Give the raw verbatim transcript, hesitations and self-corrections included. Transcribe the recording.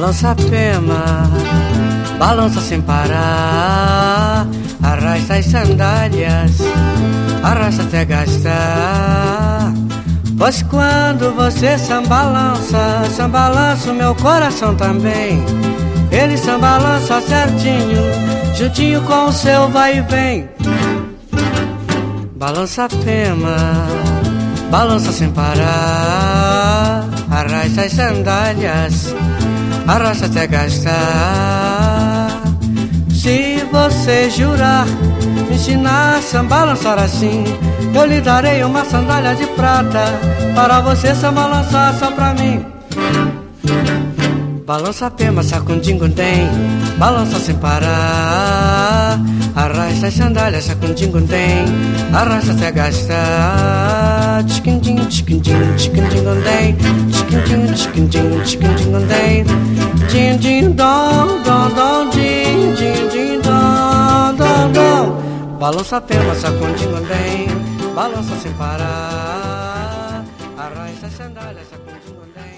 Balança a pema, balança sem parar, arrasta as sandálias, arrasta até gastar. Pois quando você sambalança, sambalança o meu coração também. Ele sambalança certinho, juntinho com o seu vai e vem. Balança a pema, balança sem parar, arrasta as sandálias, arrasta até gastar. Se você jurar me ensinar a sambalançar assim, eu lhe darei uma sandália de prata para você sambalançar só pra mim. Balança a pema, sacundingundem, balança sem parar, arrasta as sandálias, sacundingundem, arrasta até gastar. Tchiquindim, tchiquindim, tchiquindingundem, tchiquindim, tchiquindim, tchiquindingundem, din, din, dom, dom, dom, din, din, din, dom, dom, dom. Balança a pema, sacundingundem, balança sem parar, arrasta as sandálias, sacundingundem.